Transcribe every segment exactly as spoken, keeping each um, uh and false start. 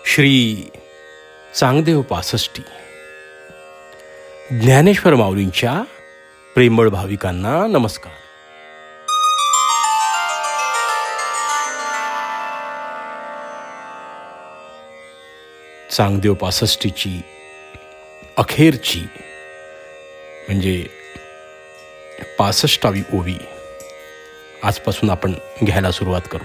श्री चांगदेव पासष्टी ज्ञानेश्वर माऊलींच्या प्रेमळ भाविकांना नमस्कार. चांगदेव पासष्टीची अखेरची म्हणजे पासष्टावी ओवी आजपासून आपण घ्यायला सुरुवात करू.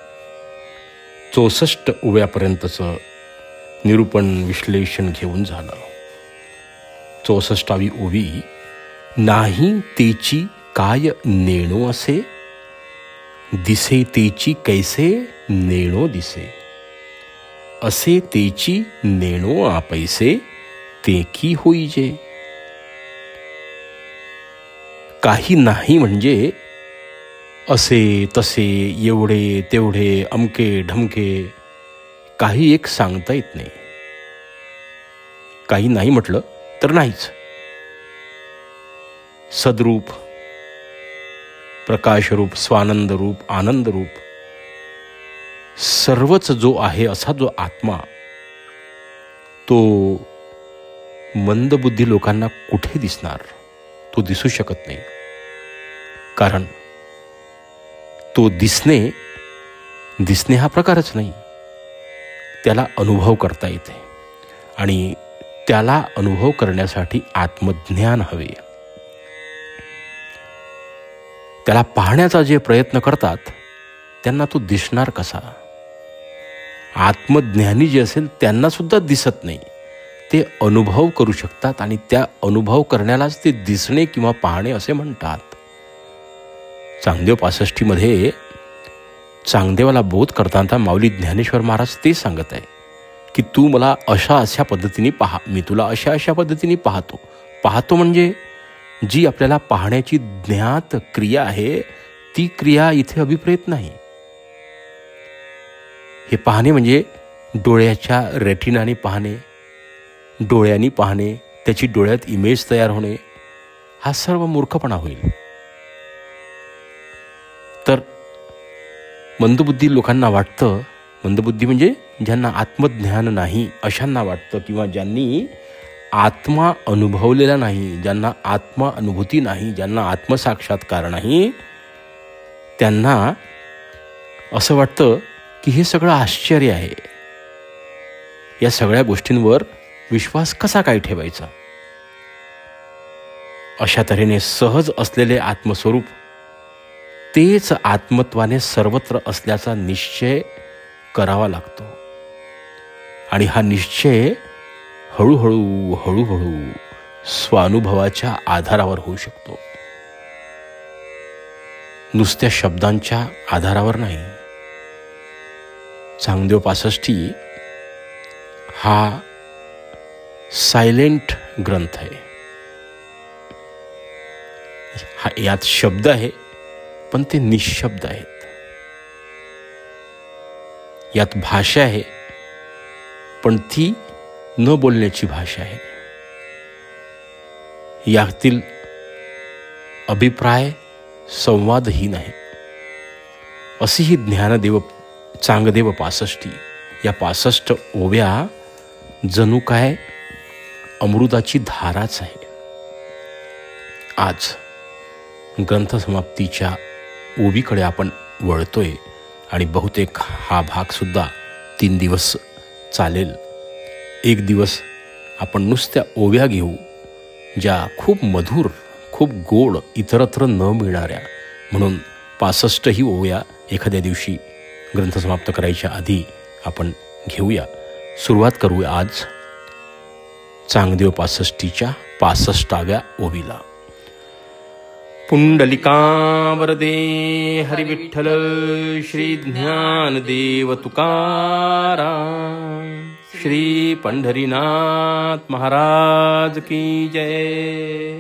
चौसष्ट ओव्यापर्यंतचं निरूपण विश्लेषण घेऊन झालं. चौसष्टावी ओवी. नाही तेची काय नेणो असे, दिसे तेची कैसे नेणो दिसे, असे तेची नेणो आपैसे ते की होईजे. काही नाही म्हणजे असे तसे एवढे तेवढे अमके ढमके काही एक सांगता येत नाही. काही नाही म्हटलं तर नाहीच. सद्रूप, प्रकाशरूप, स्वानंद रूप, आनंद रूप सर्वच जो आहे असा जो आत्मा, तो मंदबुद्धी लोकांना कुठे दिसणार? तो दिसू शकत नाही. कारण तो दिसणे दिसणे हा प्रकारच नाही. त्याला अनुभव करता येते आणि त्याला अनुभव करण्यासाठी आत्मज्ञान हवे. त्याला पाहण्याचा जे प्रयत्न करतात त्यांना तो दिसणार कसा? आत्मज्ञानी जे असेल त्यांना सुद्धा दिसत नाही. ते अनुभव करू शकतात आणि त्या अनुभव करण्यालाच ते दिसणे किंवा पाहणे असे म्हणतात. चांगदेव पासष्टीमध्ये चांगदेवाला बोध करताना माऊली ज्ञानेश्वर महाराज ते सांगत आहे की तू मला अशा अशा पद्धतीने पहा, मी तुला अशा अशा पद्धतीने पाहतो. पाहतो म्हणजे जी आपल्याला पाहण्याची ज्ञात क्रिया आहे ती क्रिया इथे अभिप्रेत नाही. हे पाहणे म्हणजे डोळ्याच्या रेटिनाने पाहणे, डोळ्यांनी पाहणे, त्याची डोळ्यात इमेज तयार होणे, हा सर्व मूर्खपणा होईल. तर मंदबुद्धी लोकांना वाटतं, मंदबुद्धी म्हणजे ज्यांना आत्मज्ञान नाही अशांना वाटतं, किंवा ज्यांनी आत्मा अनुभवलेला नाही, ज्यांना आत्मा अनुभूती नाही, ज्यांना आत्मसाक्षात्कार नाही, त्यांना असं वाटतं की हे सगळं आश्चर्य आहे. या सगळ्या गोष्टींवर विश्वास कसा काय ठेवायचा? अशा तऱ्हेने सहज असलेले आत्मस्वरूप तेच आत्मत्वाने सर्वत्र असल्याचा निश्चय करावा लागतो. आणि हा निश्चय हळूहळू हळूहळू स्वानुभवाच्या आधारावर होऊ शकतो, नुसत्या शब्दांच्या आधारावर नाही. चांगदेव पासष्टी हा सायलेंट ग्रंथ आहे. हा यात शब्द आहे पण ते निशब्द आहेत. यात भाषा आहे पण ती न बोलण्याची भाषा आहे. यातील अभिप्राय संवादहीन आहे. अशी ही ज्ञानदेव चांगदेव पासष्टी. या पासष्ट ओव्या जणू काय अमृताची धाराच आहे. आज ग्रंथसमाप्तीच्या ओवीकडे आपण वळतोय आणि बहुतेक हा भाग सुद्धा तीन दिवस चालेल. एक दिवस आपण नुसत्या ओव्या घेऊ, ज्या खूप मधुर, खूप गोड, इतरत्र न मिळणाऱ्या. म्हणून पासष्ट ही ओव्या एखाद्या दिवशी ग्रंथसमाप्त करायच्या आधी आपण घेऊया. सुरुवात करूया आज चांगदेव पासष्टीच्या पासष्टाव्या ओवीला. पुंडलिका वरदे हरी विठ्ठल श्री ज्ञानदेव तुकाराम, श्री पंढरीनाथ महाराज की जय.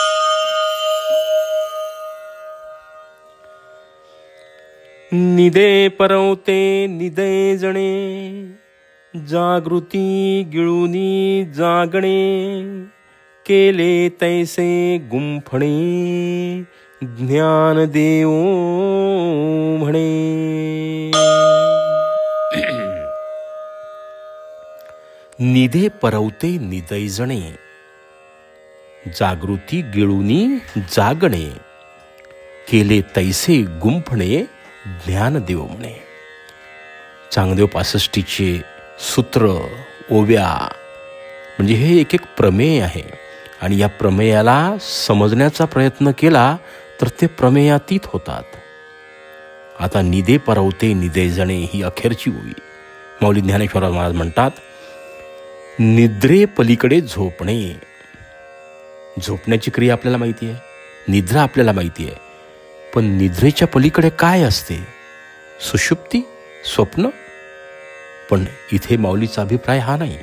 निदे परवते निदे जणे, जागृती गिळूनी जागणे, केले तैसे गुंफणे, ज्ञानदेव म्हणे. निधे परवते निदैजणे, जागृती गिळुनी जागणे, केले तैसे गुंफणे ज्ञान देव म्हणे. चांगदेव पासष्टीचे सूत्र, ओव्या म्हणजे हे एक एक प्रमेय आहे. आणि या प्रमेयाला समजण्याचा प्रयत्न केला तर ते प्रमेयातीत होतात. आता निदे परवते निदैजणे ही अखेरची ओवी. माऊली ज्ञानेश्वर महाराज म्हणतात, निद्रे पलीकडे झोपणे. झोपण्याची क्रिया आपल्याला माहिती आहे, निद्रा आपल्याला माहिती आहे, पण निद्रेच्या पलीकडे काय असते? सुषुप्ती, स्वप्न. पण इथे माऊलीचा अभिप्राय हा नाही.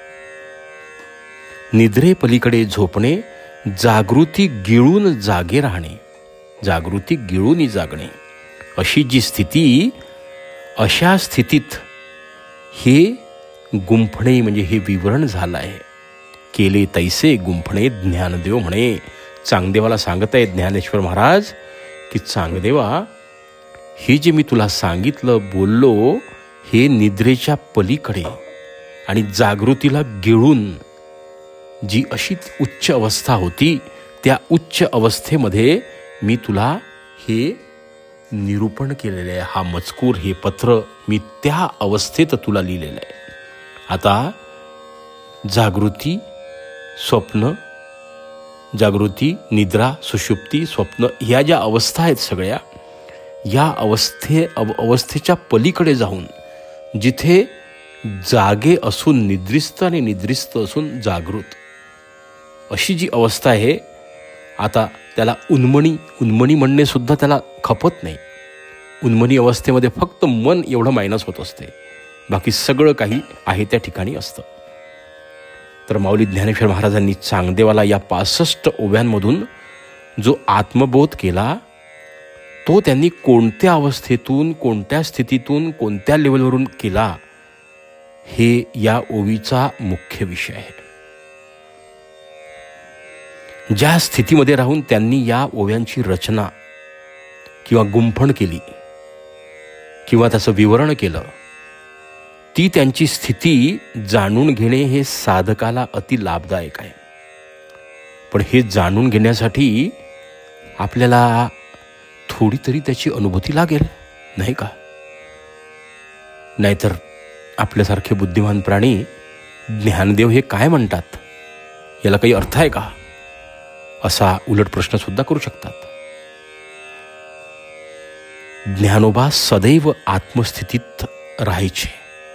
निद्रे पलीकडे झोपणे, जागृती गिळून जागे राहणे. जागृती गिळून जागणे अशी जी स्थिती, अशा स्थितीत हे गुंफणे म्हणजे हे विवरण झालं आहे. केले तैसे गुंफणे ज्ञानदेव म्हणे. चांगदेवाला सांगत आहे ज्ञानेश्वर महाराज की चांगदेवा, हे जे मी तुला सांगितलं, बोललो, हे निद्रेच्या पलीकडे आणि जागृतीला गिळून जी अशी उच्च अवस्था होती, त्या उच्च अवस्थेमध्ये मी तुला हे निरूपण केलेलं आहे. हा मजकूर, हे पत्र मी त्या अवस्थेत तुला लिहिलेलं आहे. आता जागृती, स्वप्न, जागृती, निद्रा, सुषुप्ती, स्वप्न ह्या ज्या अवस्था आहेत सगळ्या, या अवस्थे अव अवस्थेच्या पलीकडे जाऊन जिथे जागे असून निद्रिस्त आणि निद्रिस्त असून जागृत अशी जी अवस्था आहे, आता त्याला उन्मणी उन्मणी म्हणणे सुद्धा त्याला खपत नाही. उन्मणी अवस्थेमध्ये फक्त मन एवढं मायनस होत असते, बाकी सगळं काही आहे त्या ठिकाणी असतं. तर माऊली ज्ञानेश्वर महाराजांनी चांगदेवाला या पासष्ट ओव्यांमधून जो आत्मबोध केला, तो त्यांनी कोणत्या अवस्थेतून, कोणत्या स्थितीतून, कोणत्या लेवलवरून केला, हे या ओवीचा मुख्य विषय आहे. ज्या स्थितीमध्ये राहून त्यांनी या ओव्यांची रचना किंवा गुंफण केली किंवा त्याचं विवरण केलं, ती त्यांची स्थिती जाणून घेणे हे साधकाला अति लाभदायक आहे. पण हे जाणून घेण्यासाठी आपल्याला थोडी तरी त्याची अनुभूती लागेल, नाही का? नाहीतर आपल्यासारखे बुद्धिमान प्राणी ज्ञानदेव हे काय म्हणतात, याला काही अर्थ आहे का, असा उलट प्रश्न सुद्धा करू शकतात. ज्ञानोबा सदैव आत्मस्थितीत राहायचे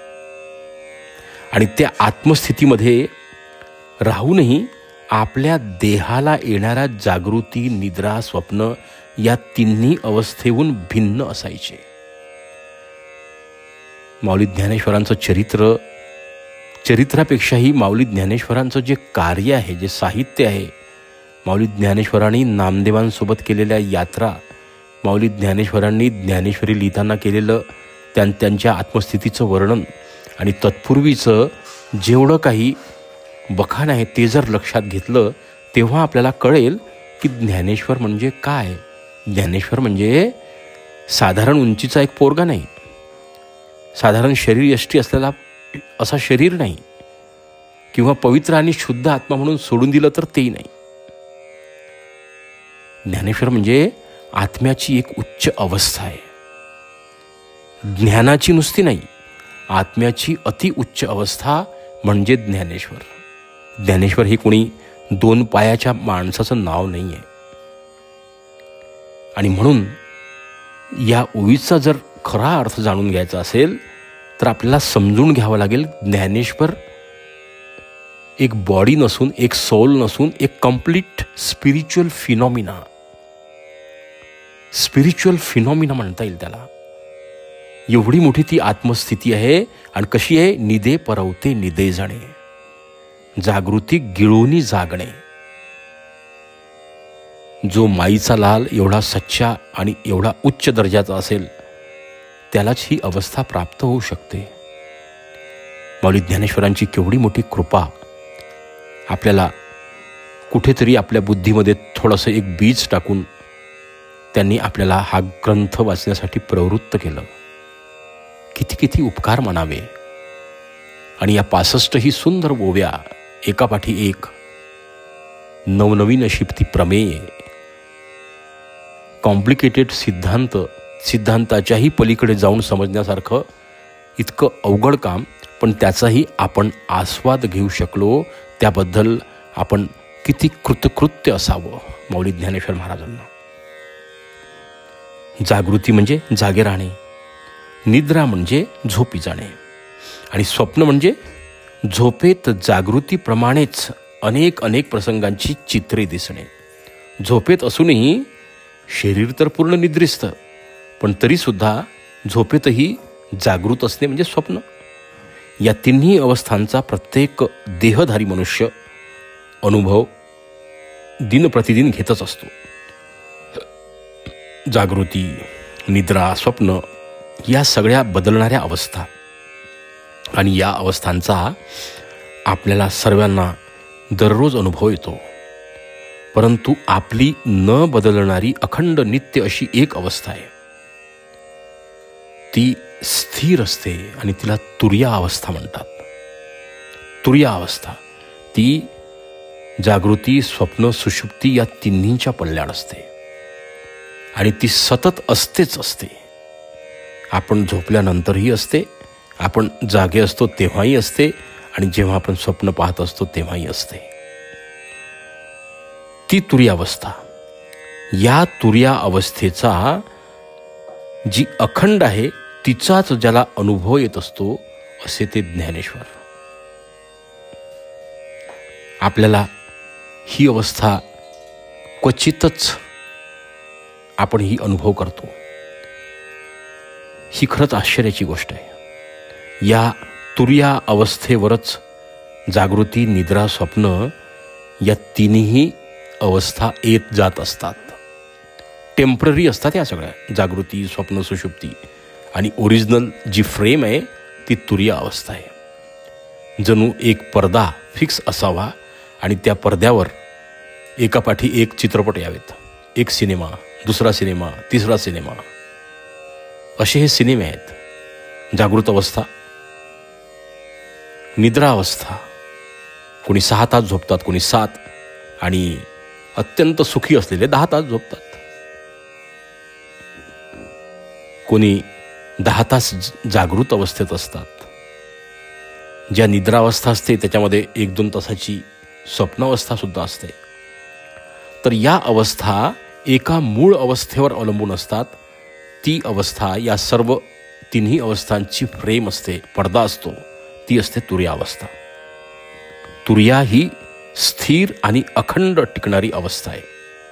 आणि त्या आत्मस्थितीमध्ये राहूनही आपल्या देहाला येणाऱ्या जागृती, निद्रा, स्वप्न या तिन्ही अवस्थेहून भिन्न असायचे. माऊली ज्ञानेश्वरांचं चरित्र, चरित्रापेक्षाही माऊली ज्ञानेश्वरांचं जे कार्य आहे, जे साहित्य आहे, माऊली ज्ञानेश्वरांनी नामदेवांसोबत केलेल्या यात्रा, माऊली ज्ञानेश्वरांनी ज्ञानेश्वरी लिहिताना केलेलं त्यां त्यांच्या आत्मस्थितीचं वर्णन आणि तत्पूर्वीचं जेवढं काही बखाण आहे ते जर लक्षात घेतलं, तेव्हा आपल्याला कळेल की ज्ञानेश्वर म्हणजे काय. ज्ञानेश्वर म्हणजे साधारण उंचीचा एक पोरगा नाही, साधारण शरीर यष्टी असलेला असा शरीर नाही, किंवा पवित्र आणि शुद्ध आत्मा म्हणून सोडून दिलं तर तेही नाही. ज्ञानेश्वर म्हणजे आत्म्याची एक उच्च अवस्था आहे. ज्ञानाची नुसती नाही, आत्म्याची अति उच्च अवस्था म्हणजे ज्ञानेश्वर. ज्ञानेश्वर हे कोणी दोन पायाच्या माणसाचं नाव नाही आहे. आणि म्हणून या ओवीचा जर खरा अर्थ जाणून घ्यायचा असेल तर आपल्याला समजून घ्यावं लागेल, ज्ञानेश्वर एक बॉडी नसून, एक सोल नसून, एक complete spiritual phenomena, spiritual phenomena म्हणता येईल त्याला. एवढी मोठी ती आत्मस्थिती आहे. आणि कशी आहे? निदे परवते निदे जाणे, जागृती गिळूनी जागणे. जो माईचा लाल एवढा सच्चा आणि एवढा उच्च दर्जाचा असेल त्यालाच ही अवस्था प्राप्त होऊ शकते. माऊली ज्ञानेश्वरांची केवढी मोठी कृपा. आपल्याला कुठेतरी आपल्या बुद्धीमध्ये थोडंसं एक बीज टाकून त्यांनी आपल्याला हा ग्रंथ वाचण्यासाठी प्रवृत्त केलं. किती किती उपकार मानावे. आणि या पासष्ट ही सुंदर ओव्या एकापाठी एक, नवनवीन अशी ती प्रमेय, कॉम्प्लिकेटेड सिद्धांत, सिद्धांताच्याही पलीकडे जाऊन समजण्यासारखं इतकं अवघड काम, पण त्याचाही आपण आस्वाद घेऊ शकलो, त्याबद्दल आपण किती कृतकृत्य असावं माऊली ज्ञानेश्वर महाराजांना. जागृती म्हणजे जागे राहणे, निद्रा म्हणजे झोपी जाणे, आणि स्वप्न म्हणजे झोपेत जागृतीप्रमाणेच अनेक अनेक प्रसंगांची चित्रे दिसणे. झोपेत असूनही शरीर तर पूर्ण निद्रिस्त, पण तरीसुद्धा झोपेतही जागृत असणे म्हणजे स्वप्न. या तिन्ही अवस्थांचा प्रत्येक देहधारी मनुष्य अनुभव दिन प्रतिदिन घेतच असतो. जागृती, निद्रा, स्वप्न या सगळ्या बदलणाऱ्या अवस्था, आणि या अवस्थांचा आपल्याला सर्वांना दररोज अनुभव येतो. परंतु आपली न बदलणारी अखंड नित्य अशी एक अवस्था आहे, ती स्थिर असते आणि तिला तुर्या अवस्था म्हणतात. तुर्या अवस्था ती जागृती, स्वप्न, सुषुप्ती या तिन्हींच्या पल्ल्याड असते, आणि ती सतत असतेच असते. आपण झोपल्यानंतरही असते, आपण जागे असतो तेव्हाही असते, आणि जेव्हा आपण स्वप्न पाहत असतो तेव्हाही असते. ती तुर्या अवस्था, या तुर्या अवस्थेचा जी अखंड आहे तिचाच ज्याला अनुभव येत असतो, असे ते ज्ञानेश्वर. आपल्याला ही अवस्था क्वचितच आपण ही अनुभव करतो. ही खरंच आश्चर्याची गोष्ट आहे. या तुर्या अवस्थेवरच जागृती, निद्रा, स्वप्न या तिन्ही अवस्था येत जात असतात. टेम्पररी असतात या सगळ्या, जागृती, स्वप्न, सुषुप्ती, आणि ओरिजिनल जी फ्रेम आहे ती तुर्या अवस्था आहे. जणू एक पडदा फिक्स असावा आणि त्या पडद्यावर एकापाठी एक चित्रपट यावेत. एक सिनेमा, दुसरा सिनेमा, तिसरा सिनेमा, असे हे सिनेमे आहेत. जागृत अवस्था, निद्रा अवस्था, कोणी सहा तास झोपतात, कोणी सात, आणि अत्यंत सुखी असलेले दहा तास झोपतात. कोणी दहा तास जागृत अवस्थेत असतात. ज्या निद्रावस्था असते त्याच्यामध्ये एक दोन तासाची स्वप्नावस्था सुद्धा असते. तर या अवस्था एका मूळ अवस्थेवर अवलंबून असतात. ती अवस्था या सर्व तिन्ही अवस्थांची फ्रेम असते, पडदा असतो, ती असते तुर्या अवस्था. तुर्या ही स्थिर आणि अखंड टिकणारी अवस्था आहे.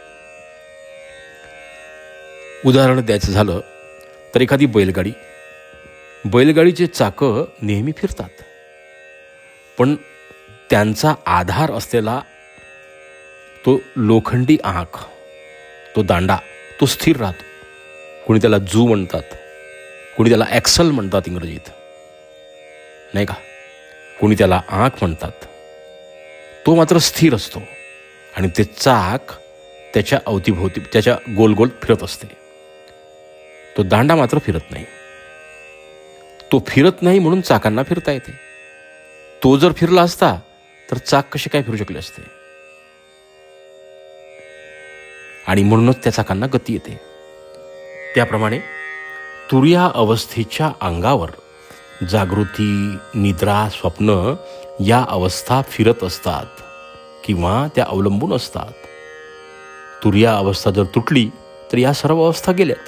उदाहरण द्यायचं झालं तर एखादी बैलगाडी, बैलगाडीचे चाकं नेहमी फिरतात, पण त्यांचा आधार असलेला तो लोखंडी आंक, तो दांडा, तो स्थिर राहतो. कोणी त्याला जू म्हणतात, कोणी त्याला ॲक्सल म्हणतात इंग्रजीत, नाही का, कोणी त्याला आंक म्हणतात. तो मात्र स्थिर असतो आणि ते चाक त्याच्या अवतीभोवती त्याच्या गोल गोल फिरत असते. तो दांडा मात्र फिरत नाही. तो फिरत नाही म्हणून चाकांना फिरता येते. तो जर फिरला असता तर चाक कसे काय फिरू शकले असते, आणि म्हणूनच त्या चाकांना गती येते. त्याप्रमाणे तुर्या अवस्थेच्या अंगावर जागृती, निद्रा, स्वप्न या अवस्था फिरत असतात किंवा त्या अवलंबून असतात. तुर्या अवस्था जर तुटली तर या सर्व अवस्था गेल्यात.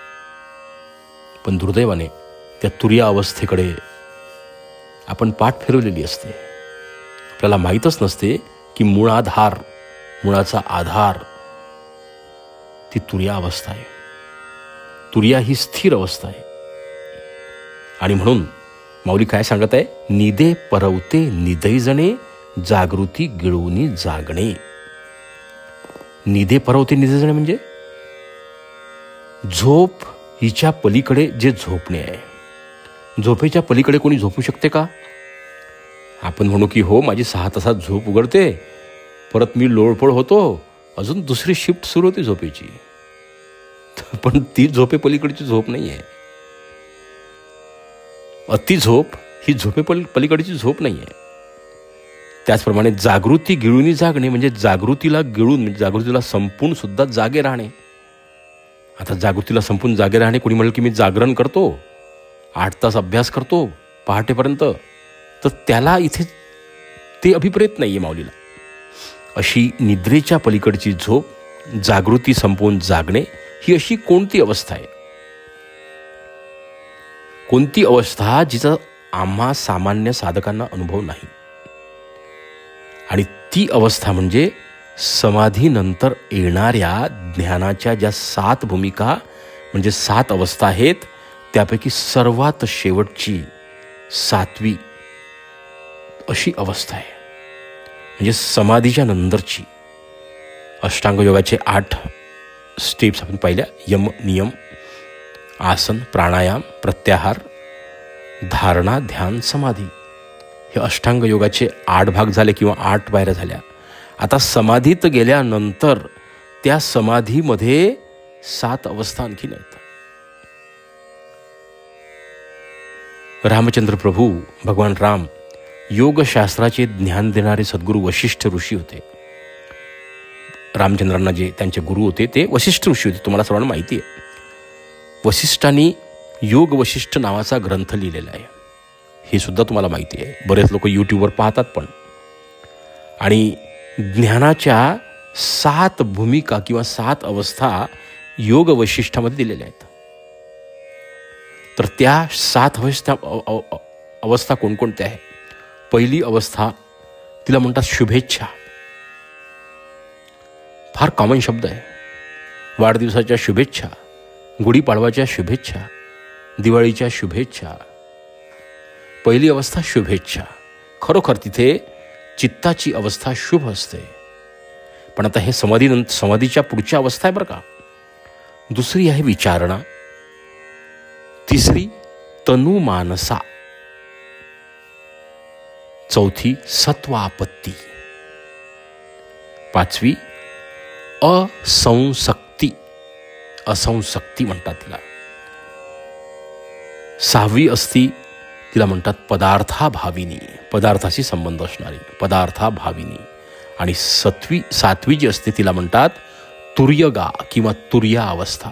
पण दुर्दैवाने त्या तुर्या अवस्थेकडे आपण पाठ फिरवलेली असते. आपल्याला माहीतच नसते की मुळाधार, मुळाचा आधार ती तुर्या अवस्था आहे. तुर्या ही स्थिर अवस्था आहे. आणि म्हणून माऊली काय सांगत आहे, निदे परवते निदैजणे जागृती गिळवूनी जागणे. निदे परवते निदैजणे म्हणजे झोप हिच्या पलीकडे जे झोपणे आहे. झोपेच्या पलीकडे कोणी झोपू शकते का? आपण म्हणू की हो, माझी सहा तासात झोप उघडते, परत मी लोळपळ होतो, अजून दुसरी शिफ्ट सुरू होती झोपेची. पण ती झोपे पलीकडची झोप नाही आहे. अति झोप ही झोपे पल पलीकडची झोप नाही आहे. त्याचप्रमाणे जागृती गिळूनी जागणे म्हणजे जागृतीला गिळून म्हणजे जागृतीला संपून सुद्धा जागे राहणे. आता जागृतीला संपून जागे राहणे, कोणी म्हणेल की मी जागरण करतो, आठ तास अभ्यास करतो पहाटेपर्यंत, तर त्याला इथे ते अभिप्रेत नाही आहे माऊलीला. अशी निद्रेच्या पलीकडची झोप, जागृती संपवून जागणे, ही अशी कोणती अवस्था आहे? कोणती अवस्था जिचा आम्हा सामान्य साधकांना अनुभव नाही? आणि ती अवस्था म्हणजे समाधीनंतर येणाऱ्या ज्ञानाच्या ज्या सात भूमिका म्हणजे सात अवस्था आहेत, त्यापैकी सर्वात शेवटची सातवी अशी अवस्था आहे. म्हणजे समाधीच्या नंतरची. अष्टांग योगाचे आठ स्टेप्स आपण पाहिल्या. यम, नियम, आसन, प्राणायाम, प्रत्याहार, धारणा, ध्यान, समाधी. हे अष्टांग योगाचे आठ भाग झाले किंवा आठ पायऱ्या झाल्या. आता समाधीत गेल्यानंतर त्या समाधीमध्ये सात अवस्था आणखीन आहेत. रामचंद्र प्रभू, भगवान राम, योगशास्त्राचे ज्ञान देणारे सद्गुरू वशिष्ठ ऋषी होते. रामचंद्रांना जे त्यांचे गुरु होते ते वशिष्ठ ऋषी होते, तुम्हाला सर्वांना माहिती आहे. वशिष्ठांनी योग वशिष्ठ नावाचा ग्रंथ लिहिलेला आहे, हे सुद्धा तुम्हाला माहिती आहे. बरेच लोक यूट्यूबवर पाहतात पण. आणि ज्ञानाच्या सात भूमिका किंवा सात अवस्था योग वशिष्ठामध्ये दिलेल्या आहेत. तर त्या सात अवस्था अवस्था कोणकोणत्या आहे? पहिली अवस्था, तिला म्हणतात शुभेच्छा. फार कॉमन शब्द आहे. वाढदिवसाच्या शुभेच्छा, गुढीपाडवाच्या शुभेच्छा, दिवाळीच्या शुभेच्छा. पहिली अवस्था शुभेच्छा. खरोखर तिथे चित्ताची अवस्था शुभ असते. पण आता हे समाधी समाधीच्या पुढच्या अवस्था आहे बरं का. दुसरी आहे विचारणा, तिसरी तनुमानसा, चौथी सत्वापत्ती, पाचवी असंसक्ती. असंसक्ती म्हणतात तिला. सहावी असती, तिला म्हणतात पदार्थाभाविनी, पदार्थाशी संबंध असणारी, पदार्थाभाविनी. आणि सत्वी सातवी जी असते तिला म्हणतात तुर्यगा किंवा तुर्या अवस्था.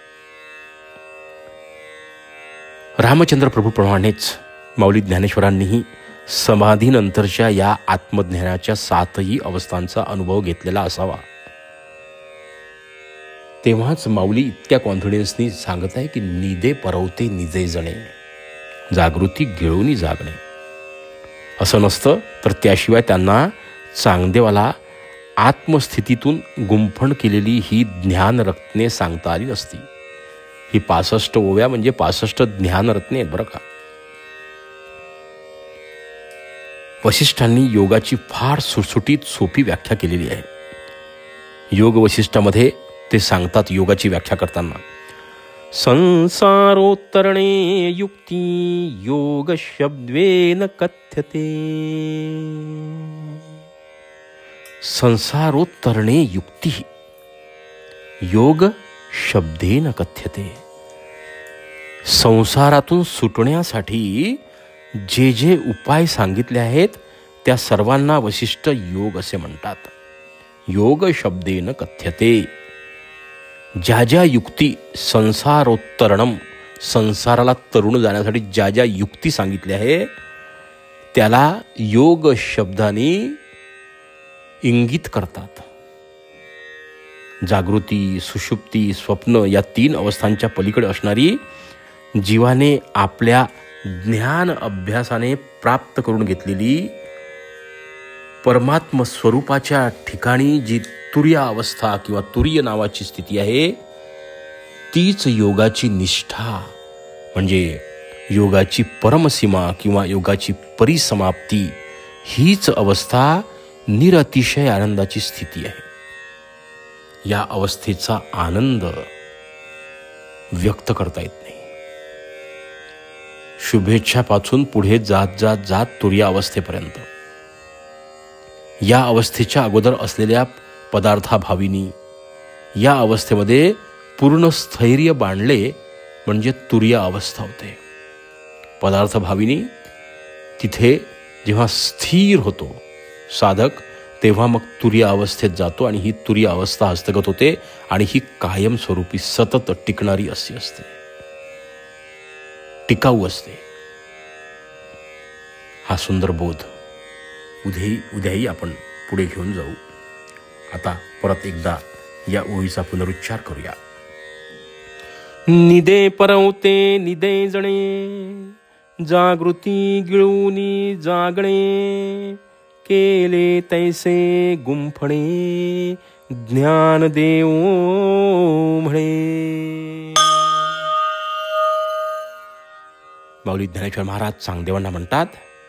रामचंद्र प्रभूप्रमाणेच माऊली ज्ञानेश्वरांनीही समाधीनंतरच्या या आत्मज्ञानाच्या सातही अवस्थांचा अनुभव घेतलेला असावा. तेव्हाच माऊली इतक्या कॉन्फिडन्सनी सांगत आहे की निदे परवते निजे जणे, जागृती गिळूनी जागणे. असं नसतं तर त्याशिवाय त्यांना चांगदेवाला आत्मस्थितीतून गुंफण केलेली ही ज्ञानरत्ने सांगता आली नसती. ही पासष्ट ओव्या म्हणजे पासष्ट ज्ञानरत्ने आहेत बरं का. वशिष्ठांनी योगाची फार सुटसुटीत सोपी व्याख्या केलेली आहे. योग वशिष्ठामध्ये ते सांगतात योगाची व्याख्या करताना, संसारोत्तरणे युक्ती योग शब्देन कथ्यते. संसारोत्तरणे युक्ती योग शब्देन कथ्यते. संसारातून सुटण्यासाठी जे जे उपाय सांगितले आहेत त्या सर्वांना वशिष्ठ योग असे म्हणतात. योग शब्देन कथ्यते. ज्या ज्या युक्ती संसारोत्तरणम, संसाराला तरुण जाण्यासाठी ज्या ज्या युक्ती सांगितल्या आहे त्याला योग शब्दाने इंगित करतात. जागृती, सुषुप्ती, स्वप्न या तीन अवस्थांच्या पलीकडे असणारी, जीवाने आपल्या ज्ञान अभ्यासाने प्राप्त करून घेतलेली परमात्म स्वरूपाच्या ठिकाणी जी तुर्य अवस्था किंवा तुर्य नावाची स्थिती आहे, तीच योगाची निष्ठा म्हणजे योगाची परमसीमा किंवा योगाची परिसमाप्ती. हीच अवस्था निरतिशय आनंदाची स्थिती आहे. या अवस्थेचा आनंद व्यक्त करता येत नाही. शुभेच्छापासून पुढे जात जात जात तुर्या अवस्थेपर्यंत, या अवस्थेच्या अगोदर असलेल्या पदार्थाभाविनी या अवस्थेमध्ये पूर्ण स्थैर्य बांधले म्हणजे तुर्या अवस्था होते. पदार्थभाविनी तिथे जेव्हा स्थिर होतो साधक, तेव्हा मग तुरीय अवस्थेत जातो आणि ही तुरीय अवस्था हस्तगत होते आणि ही कायमस्वरूपी सतत टिकणारी अशी असते, टिकाऊ असते. हा सुंदर बोध उद्याही उद्याही आपण पुढे घेऊन जाऊ. आता परत एकदा या ओळीचा पुनरुच्चार करूया. निदे परवते निदे जणे, जागृती गिळूनी जागणे, केले तैसे गुंफणे, ज्ञान देव म्हणे. माऊली ज्ञानेश्वर महाराज चांगदेवांना म्हणतात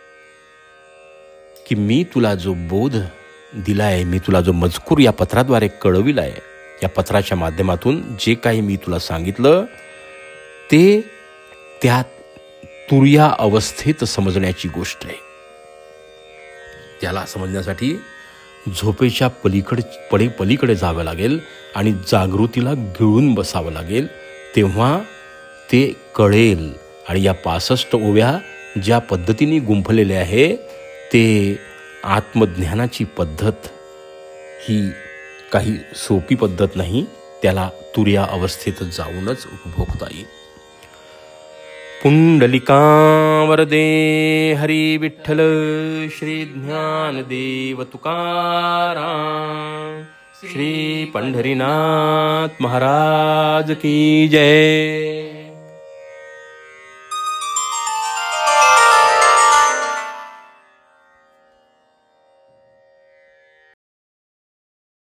की मी तुला जो बोध दिलाय, मी तुला जो मजकूर या पत्राद्वारे कळविलाय, या पत्राच्या माध्यमातून जे काही मी तुला सांगितलं ते त्या तुर्या अवस्थेत समजण्याची गोष्ट आहे. त्याला समजण्यासाठी झोपेच्या पलीकडे पडे पलीकडे जावं लागेल आणि जागृतीला गिळून बसावं लागेल, तेव्हा ते कळेल. आणि या पासष्ट ओव्या ज्या पद्धतीने गुंफलेल्या आहे ते आत्मज्ञानाची पद्धत ही काही सोपी पद्धत नाही, त्याला तुर्या अवस्थेत जाऊनच उपभोगता येईल. पुंडलिका वरदे हरी विठ्ठल श्री ज्ञानदेव तुकाराम, श्री पंढरीनाथ महाराज की जय.